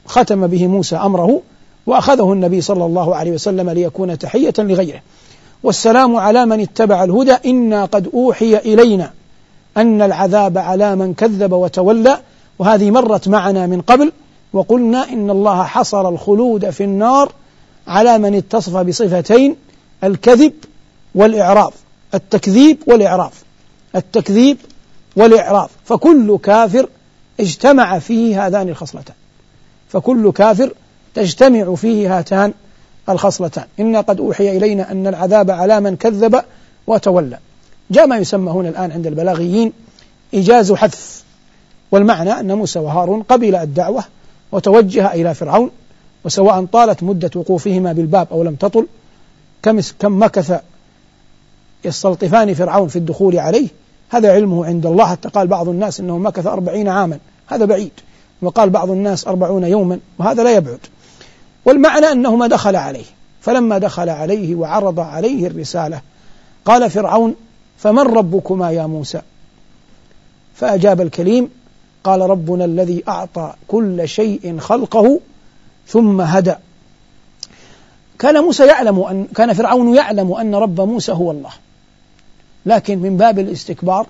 ختم به موسى أمره وأخذه النبي صلى الله عليه وسلم ليكون تحية لغيره. والسلام على من اتبع الهدى إنا قد أوحي إلينا أن العذاب على من كذب وتولى. وهذه مرت معنا من قبل وقلنا إن الله حصر الخلود في النار على من اتصف بصفتين: الكذب والإعراض، التكذيب والإعراض، التكذيب والإعراض. فكل كافر اجتمع فيه هذان الخصلتان، فكل كافر تجتمع فيه هاتان الخصلتان. إنا قد أوحي إلينا أن العذاب على من كذب وتولى. جاء ما يسمى هنا الآن عند البلاغيين إيجاز حذف، والمعنى أن موسى وهارون قبل الدعوة وتوجه إلى فرعون، وسواء طالت مدة وقوفهما بالباب أو لم تطل، كم مكث يستلطفان فرعون في الدخول عليه، هذا علمه عند الله. حتى قال بعض الناس إنه مكث 40 عاما، هذا بعيد، وقال بعض الناس 40 يوما، وهذا لا يبعد. والمعنى أنهما دخل عليه، فلما دخل عليه وعرض عليه الرسالة قال فرعون: فمن ربكما يا موسى؟ فأجاب الكليم قال: ربنا الذي أعطى كل شيء خلقه ثم هدى. كان فرعون يعلم أن رب موسى هو الله، لكن من باب الاستكبار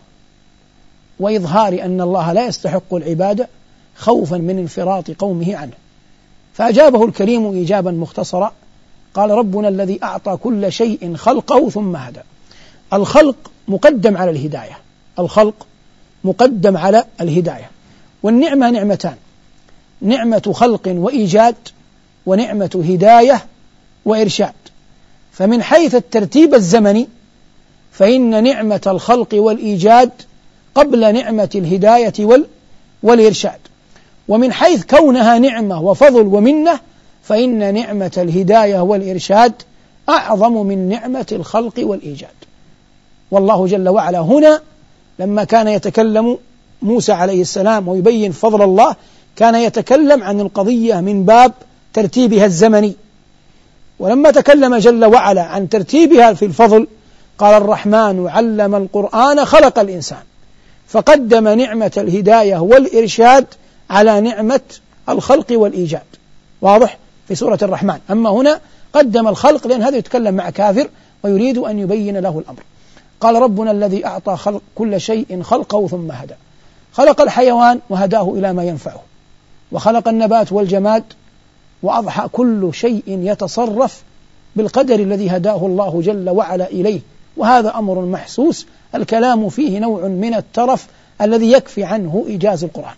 وإظهار أن الله لا يستحق العبادة خوفا من انفراط قومه عنه، فأجابه الكريم إجابا مختصرا قال: ربنا الذي أعطى كل شيء خلقه ثم هدى. الخلق مقدم على الهداية، الخلق مقدم على الهداية. والنعمة نعمتان: نعمة خلق وإيجاد، ونعمة هداية وإرشاد. فمن حيث الترتيب الزمني فإن نعمة الخلق والإيجاد قبل نعمة الهداية والإرشاد، ومن حيث كونها نعمة وفضل ومنة فإن نعمة الهداية والإرشاد أعظم من نعمة الخلق والإيجاد. والله جل وعلا هنا لما كان يتكلم موسى عليه السلام ويبين فضل الله كان يتكلم عن القضية من باب ترتيبها الزمني، ولما تكلم جل وعلا عن ترتيبها في الفضل قال: الرحمن علم القرآن خلق الإنسان، فقدم نعمة الهداية والإرشاد على نعمة الخلق والإيجاد. واضح؟ في سورة الرحمن. أما هنا قدم الخلق لأن هذا يتكلم مع كافر ويريد أن يبين له الأمر. قال: ربنا الذي أعطى كل شيء خلقه ثم هدى. خلق الحيوان وهداه إلى ما ينفعه، وخلق النبات والجماد، وأضحى كل شيء يتصرف بالقدر الذي هداه الله جل وعلا إليه، وهذا أمر محسوس الكلام فيه نوع من الترف الذي يكفي عنه إيجاز القرآن.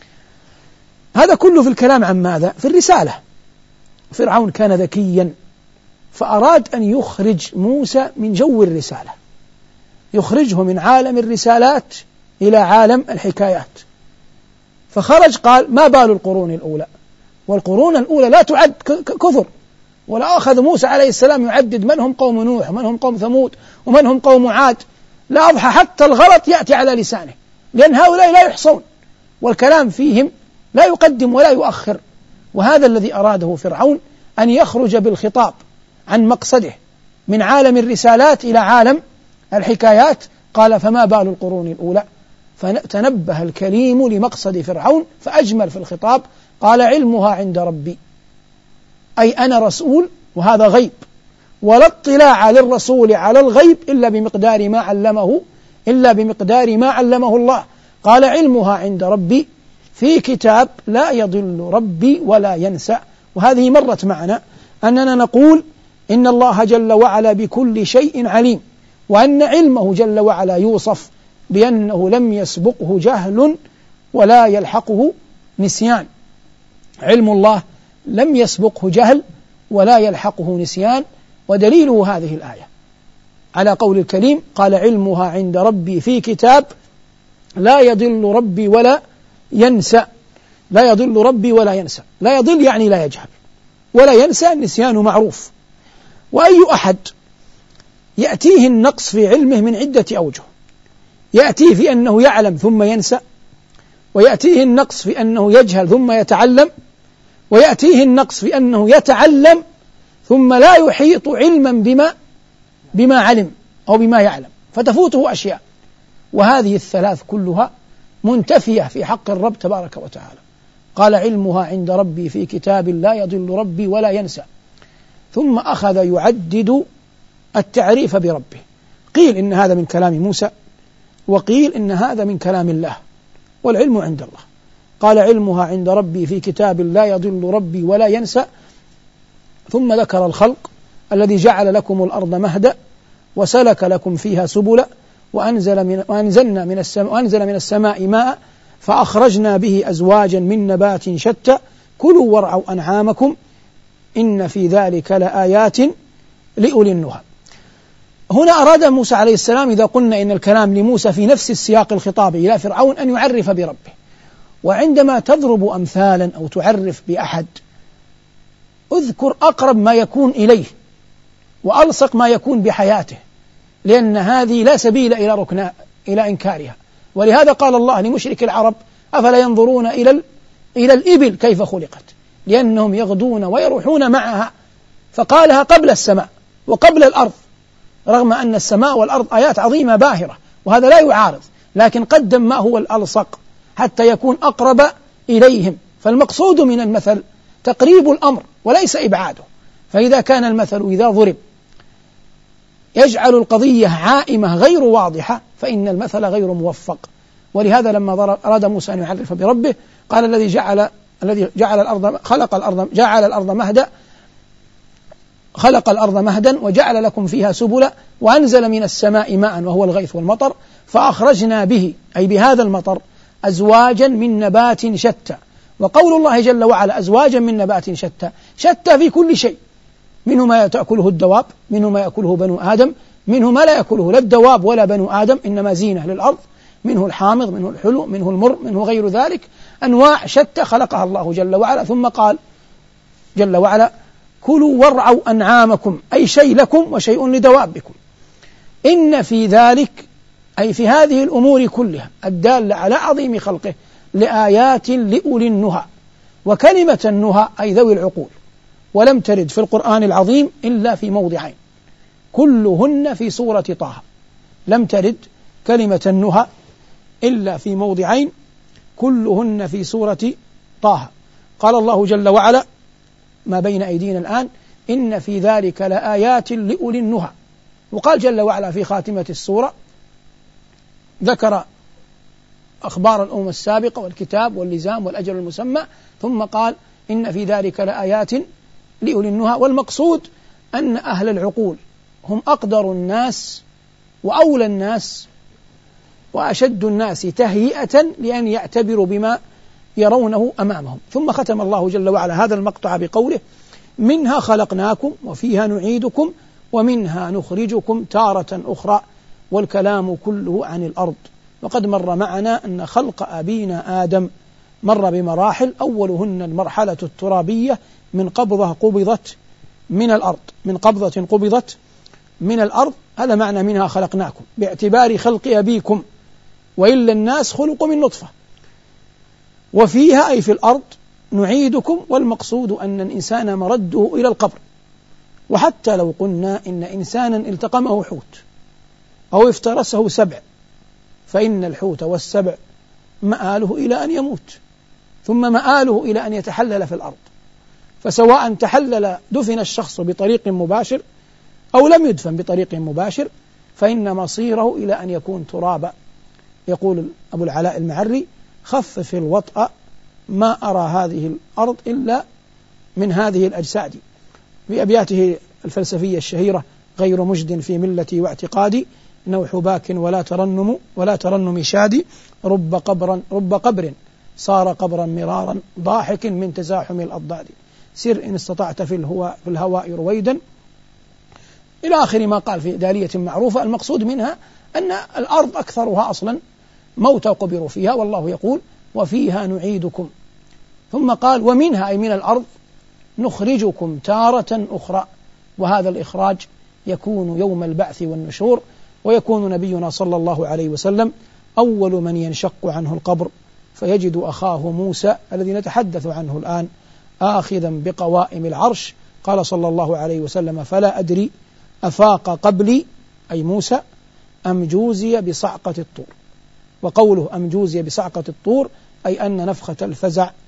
هذا كله في الكلام عن ماذا؟ في الرسالة. فرعون كان ذكيا فأراد أن يخرج موسى من جو الرسالة، يخرجه من عالم الرسالات إلى عالم الحكايات، فخرج قال: ما بال القرون الأولى؟ والقرون الأولى لا تعد كثر، ولا أخذ موسى عليه السلام يعدد من هم قوم نوح ومن هم قوم ثمود ومن هم قوم عاد، لا أضحى حتى الغلط يأتي على لسانه، لأن هؤلاء لا يحصون والكلام فيهم لا يقدم ولا يؤخر. وهذا الذي أراده فرعون، أن يخرج بالخطاب عن مقصده من عالم الرسالات إلى عالم الحكايات. قال: فما بال القرون الأولى؟ فتنبه الكليم لمقصد فرعون فأجمل في الخطاب، قال: علمها عند ربي، أي أنا رسول وهذا غيب، ولا اطلاع للرسول على الغيب إلا بمقدار ما علمه الله. قال: علمها عند ربي في كتاب لا يضل ربي ولا ينسى. وهذه مرت معنا أننا نقول إن الله جل وعلا بكل شيء عليم، وأن علمه جل وعلا يوصف بأنه لم يسبقه جهل ولا يلحقه نسيان. علم الله لم يسبقه جهل ولا يلحقه نسيان، ودليله هذه الآية على قول الكريم: قال: علمها عند ربي في كتاب لا يضل ربي ولا ينسى. لا يضل ربي ولا ينسى، لا يضل يعني لا يجهل، ولا ينسى النسيان معروف. وأي أحد يأتيه النقص في علمه من عدة أوجه: يأتيه في أنه يعلم ثم ينسى، ويأتيه النقص في أنه يجهل ثم يتعلم، ويأتيه النقص في أنه يتعلم ثم لا يحيط علما بما علم أو بما يعلم، فتفوته أشياء. وهذه الثلاث كلها منتفية في حق الرب تبارك وتعالى. قال علمها عند ربي في كتاب لا يضل ربي ولا ينسى. ثم أخذ يعدد التعريف بربه، قيل إن هذا من كلام موسى، وقيل إن هذا من كلام الله، والعلم عند الله. قال علمها عند ربي في كتاب لا يضل ربي ولا ينسى. ثم ذكر الخلق الذي جعل لكم الأرض مهدا وسلك لكم فيها سبلا وأنزل من السماء ماء فأخرجنا به أزواجا من نبات شتى كلوا وارعوا أنعامكم إن في ذلك لآيات لأولي النهى. هنا أراد موسى عليه السلام، إذا قلنا إن الكلام لموسى في نفس السياق الخطابي إلى فرعون، أن يعرف بربه. وعندما تضرب أمثالا أو تعرف بأحد اذكر أقرب ما يكون إليه وألصق ما يكون بحياته، لأن هذه لا سبيل إلى إنكارها. ولهذا قال الله لمشرك العرب أفلا ينظرون إلى الإبل كيف خلقت، لأنهم يغدون ويروحون معها، فقالها قبل السماء وقبل الأرض، رغم أن السماء والأرض آيات عظيمة باهرة وهذا لا يعارض، لكن قدم ما هو الألصق حتى يكون أقرب إليهم. فالمقصود من المثل تقريب الأمر وليس إبعاده. فإذا كان المثل إذا ضرب يجعل القضية عائمة غير واضحة فإن المثل غير موفق. ولهذا لما أراد موسى أن يعرف بربه قال الذي جعل الأرض مهدا وجعل لكم فيها سبلا وأنزل من السماء ماء وهو الغيث والمطر فأخرجنا به أي بهذا المطر أزواجا من نبات شتى. وقول الله جل وعلا أزواجا من نبات شتى، شتى في كل شيء، منه ما تأكله الدواب، منه ما يأكله بنو آدم، منه ما لا يأكله لا الدواب ولا بنو آدم، إنما زينة للأرض، منه الحامض، منه الحلو، منه المر، منه غير ذلك، أنواع شتى خلقها الله جل وعلا. ثم قال جل وعلا كلوا وارعوا أنعامكم، أي شيء لكم وشيء لدوابكم. إن في ذلك أي في هذه الأمور كلها الدالة على عظيم خلقه لآيات لأولي النهى. وكلمة النهى أي ذوي العقول، ولم ترد في القرآن العظيم إلا في موضعين كلهن في سورة طه. لم ترد كلمة النهى إلا في موضعين كلهن في سورة طه. قال الله جل وعلا ما بين أيدينا الآن إن في ذلك لآيات لأولي النهى. وقال جل وعلا في خاتمة السورة ذكر أخبار الأمم السابقة والكتاب واللزام والأجل المسمى، ثم قال إن في ذلك لآيات لأولي النهى. والمقصود أن أهل العقول هم أقدر الناس وأولى الناس وأشد الناس تهيئة لأن يعتبروا بما يرونه أمامهم. ثم ختم الله جل وعلا هذا المقطع بقوله منها خلقناكم وفيها نعيدكم ومنها نخرجكم تارة أخرى، والكلام كله عن الأرض. وقد مر معنا أن خلق أبينا آدم مر بمراحل، أولهن المرحلة الترابية من قبضة قبضت من الأرض. هذا معنى منها خلقناكم باعتبار خلق أبيكم، وإلا الناس خلقوا من نطفة. وفيها أي في الأرض نعيدكم، والمقصود أن الإنسان مرده إلى القبر. وحتى لو قلنا إن إنسانا التقمه حوت أو افترسه سبع، فإن الحوت والسبع مآله إلى أن يموت، ثم مآله إلى أن يتحلل في الأرض. فسواء تحلل دفن الشخص بطريق مباشر أو لم يدفن بطريق مباشر فإن مصيره إلى أن يكون ترابا. يقول أبو العلاء المعري خفف الوطأ ما أرى هذه الأرض إلا من هذه الأجساد. في أبياته الفلسفية الشهيرة غير مجد في ملتي واعتقادي نوح باك ولا ترنم شادي رب قبر صار قبرا مرارا ضاحك من تزاحم الأضداد سر إن استطعت في الهواء رويدا إلى آخر ما قال في دالية معروفة. المقصود منها أن الأرض أكثرها أصلا موتى قبروا فيها، والله يقول وفيها نعيدكم. ثم قال ومنها أي من الأرض نخرجكم تارة أخرى، وهذا الإخراج يكون يوم البعث والنشور. ويكون نبينا صلى الله عليه وسلم أول من ينشق عنه القبر فيجد أخاه موسى الذي نتحدث عنه الآن آخذا بقوائم العرش. قال صلى الله عليه وسلم فلا أدري أفاق قبلي أي موسى أم جوزي بصعقة الطور. وقوله أم جوزي بصعقة الطور أي أن نفخة الفزع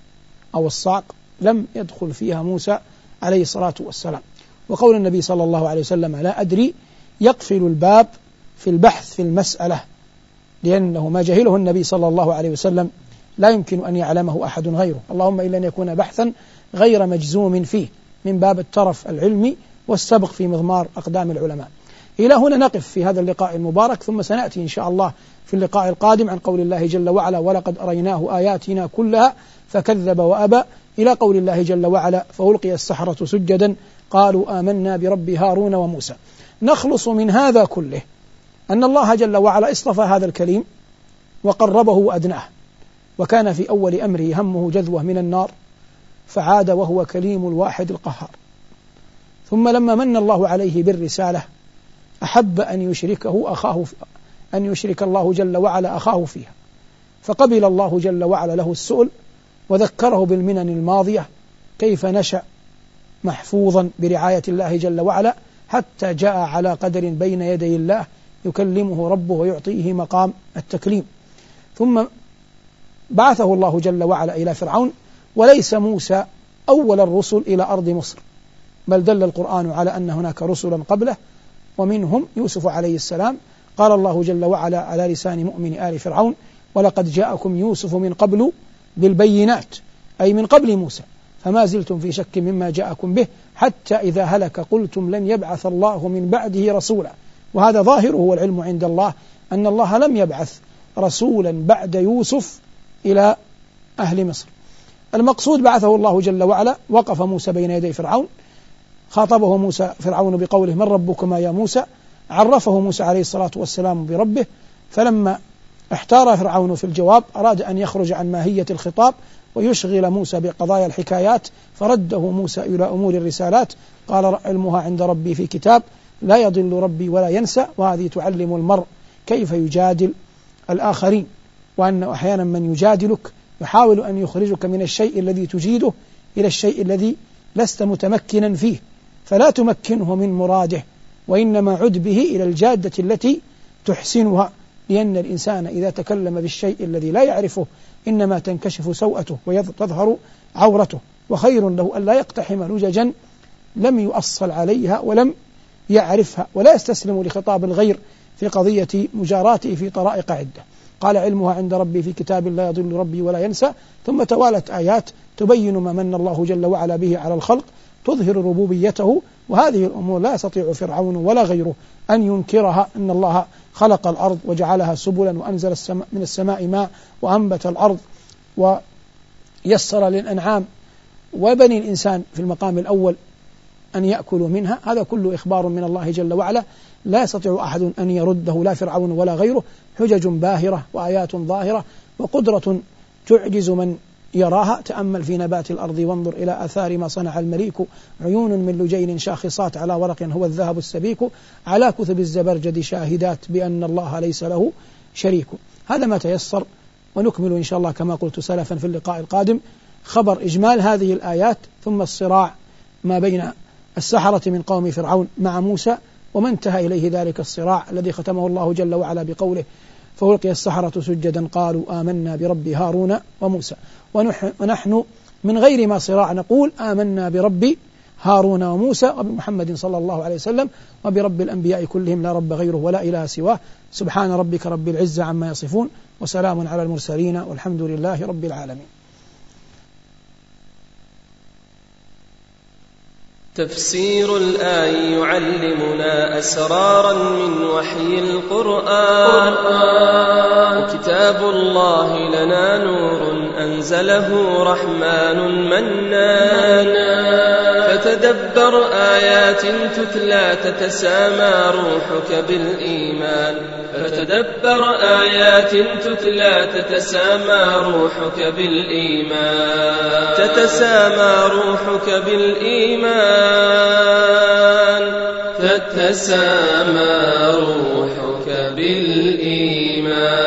أو الصعق لم يدخل فيها موسى عليه الصلاة والسلام. وقول النبي صلى الله عليه وسلم لا أدري يقفل الباب في البحث في المسألة، لأنه ما جهله النبي صلى الله عليه وسلم لا يمكن أن يعلمه أحد غيره، اللهم إلا أن يكون بحثا غير مجزوم فيه من باب الترف العلمي والسبق في مضمار أقدام العلماء. إلى هنا نقف في هذا اللقاء المبارك، ثم سنأتي إن شاء الله في اللقاء القادم عن قول الله جل وعلا ولقد أريناه آياتنا كلها فكذب وأبى، إلى قول الله جل وعلا فألقي السحرة سجدا قالوا آمنا برب هارون وموسى. نخلص من هذا كله أن الله جل وعلا اصطفى هذا الكليم وقربه وأدناه، وكان في أول أمره همه جذوة من النار فعاد وهو كليم الواحد القهار. ثم لما من الله عليه بالرسالة أحب أن يشرك الله جل وعلا أخاه فيها، فقبل الله جل وعلا له السؤل وذكره بالمنن الماضية كيف نشأ محفوظا برعاية الله جل وعلا حتى جاء على قدر بين يدي الله يكلمه ربه ويعطيه مقام التكليم. ثم بعثه الله جل وعلا إلى فرعون، وليس موسى أول الرسل إلى أرض مصر، بل دل القرآن على أن هناك رسلا قبله ومنهم يوسف عليه السلام. قال الله جل وعلا على لسان مؤمن آل فرعون ولقد جاءكم يوسف من قبل بالبينات، أي من قبل موسى، فما زلتم في شك مما جاءكم به حتى إذا هلك قلتم لن يبعث الله من بعده رسولا. وهذا ظاهره والعلم عند الله أن الله لم يبعث رسولا بعد يوسف إلى أهل مصر. المقصود بعثه الله جل وعلا، وقف موسى بين يدي فرعون، خاطبه موسى فرعون بقوله من ربكما يا موسى، عرفه موسى عليه الصلاة والسلام بربه، فلما احتار فرعون في الجواب أراد أن يخرج عن ماهية الخطاب ويشغل موسى بقضايا الحكايات، فرده موسى إلى أمور الرسالات. قال علمها عند ربي في كتاب لا يضل ربي ولا ينسى، وهذه تعلم المرء كيف يجادل الآخرين، وأن أحيانا من يجادلك يحاول أن يخرجك من الشيء الذي تجيده إلى الشيء الذي لست متمكنا فيه، فلا تمكنه من مراده، وإنما عد به إلى الجادة التي تحسنها، لأن الإنسان إذا تكلم بالشيء الذي لا يعرفه إنما تنكشف سوءته وتظهر عورته، وخير له أن لا يقتحم لججا لم يؤصل عليها ولم يعرفها، ولا يستسلم لخطاب الغير في قضية مجاراته في طرائق عدة. قال علمها عند ربي في كتاب لا يضل ربي ولا ينسى، ثم توالت آيات تبين ما من الله جل وعلا به على الخلق، تظهر ربوبيته، وهذه الأمور لا يستطيع فرعون ولا غيره أن ينكرها، أن الله خلق الأرض وجعلها سبلا وأنزل من السماء ماء وأنبت الأرض ويسر للأنعام وبني الإنسان في المقام الأول أن يأكلوا منها، هذا كله إخبار من الله جل وعلا لا يستطيع أحد أن يرده لا فرعون ولا غيره. حجج باهرة وآيات ظاهرة وقدرة تعجز من يراها. تأمل في نبات الأرض وانظر إلى آثار ما صنع المليك، عيون من لجين شاخصات على ورق هو الذهب السبيك، على كثب الزبرجد شاهدات بأن الله ليس له شريك. هذا ما تيسر، ونكمل إن شاء الله كما قلت سلفا في اللقاء القادم خبر إجمال هذه الآيات، ثم الصراع ما بين السحرة من قوم فرعون مع موسى، وما انتهى إليه ذلك الصراع الذي ختمه الله جل وعلا بقوله فألقي السحرة سجدا قالوا آمنا برب هارون وموسى. ونحن من غير ما صراع نقول آمنا برب هارون وموسى وبمحمد صلى الله عليه وسلم وبرب الأنبياء كلهم لا رب غيره ولا إله سواه. سبحان ربك رب العزة عما يصفون وسلام على المرسلين والحمد لله رب العالمين. تفسير الآي يعلمنا أسرارا من وحي القرآن، وكتاب الله لنا نور أنزله رحمن منان، فتدبر آيات تتلى تتسامى روحك بالإيمان، فتدبر آيات تتلى تتسامى روحك بالإيمان، تتسامى روحك بالإيمان، تتسامى روحك بالإيمان.